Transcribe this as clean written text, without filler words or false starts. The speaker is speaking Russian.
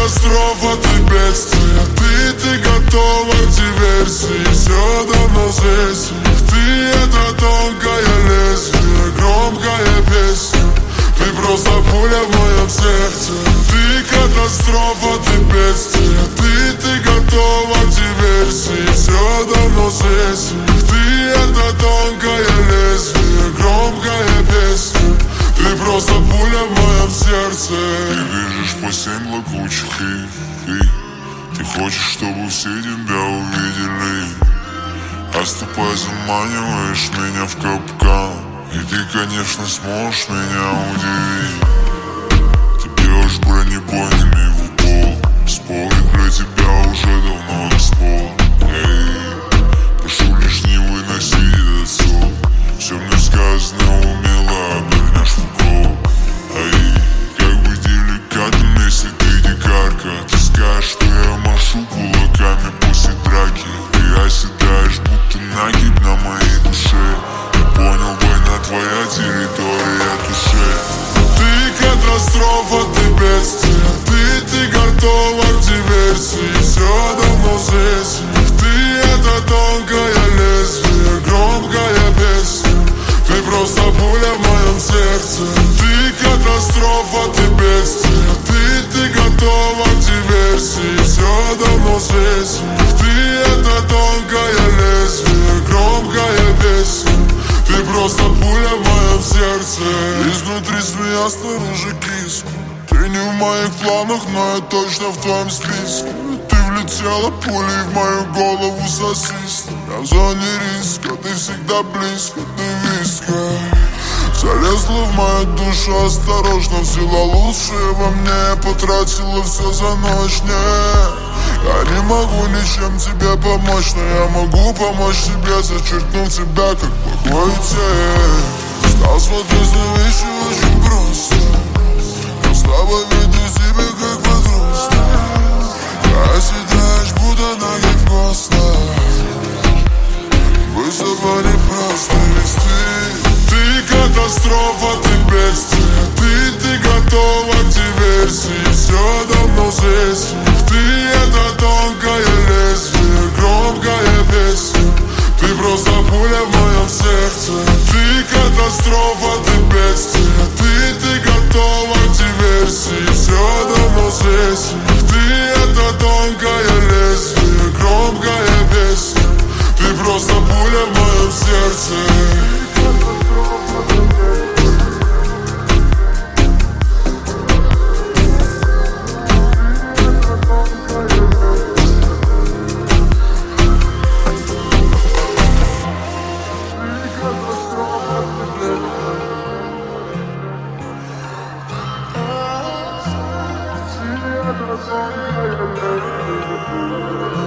катастрофа, ты бедствие. Ты готова к диверсии. Все давно здесь. Ты это тонкое лезвие, громкая песня. Ты просто пуля в моем сердце. Ты катастрофа, ты бедствие. Ты готова к диверсии. Все давно здесь. Ты это тонкое лезвие, громкая песня. Ты просто пуля в моем сердце. Ты движешь по 7 лакучих и ты хочешь, чтобы все тебя увидели. Оступай, заманиваешь меня в капкан. И ты, конечно, сможешь меня удивить. Ты бьешь бронебойными в упор. Спорить для тебя уже давно распор. Прошу лишь не выноси этот сон. Все мне сказано умело, обернешь в укол. Как быть деликатным, если ты дикарка? Ты скажешь, что я машу кулаками после драки. Ты оседаешь, будто нагиб на моей душе. Я понял, война твоя территория души. Ты катастрофа, ты бедствие. Ты готова к диверсии. Все давно здесь. Ты это тонкое лезвие, громкая песня. Ты просто пуля в моем сердце. Ты катастрофа, ты бедствие. Ты готова к диверсии. Все давно здесь. Ты это тонкое лезвие, громкая песня. Ты просто пуля в моем сердце. Изнутри змея, снаружи киска. Ты не в моих планах, но я точно в твоем списке. Ты влетела пулей в мою голову сосиска. Я в зоне риска, ты всегда близко, ты виска. Залезла в мою душу осторожно, взяла лучшее во мне, потратила все за ночь, я не могу ничем тебе помочь, но я могу помочь тебе, зачеркнув тебя, как плохой тень. Стал смотреть на вещи очень просто. Я слабо веду себя, как подросток. Ты оседаешь, будто ноги в костах. Быть с тобой непросто, ведь ты катастрофа, ты бедствие. Ты готова к диверсии. Все давно здесь. Ты это тонкое лезвие, громкая песня. Ты просто пуля в моем сердце. Ты катастрофа, ты бедствие. Ты готова к диверсии. Все давно здесь. Ты это тонкое лезвие, громкая песня. Ты просто пуля в моем сердце. That's all I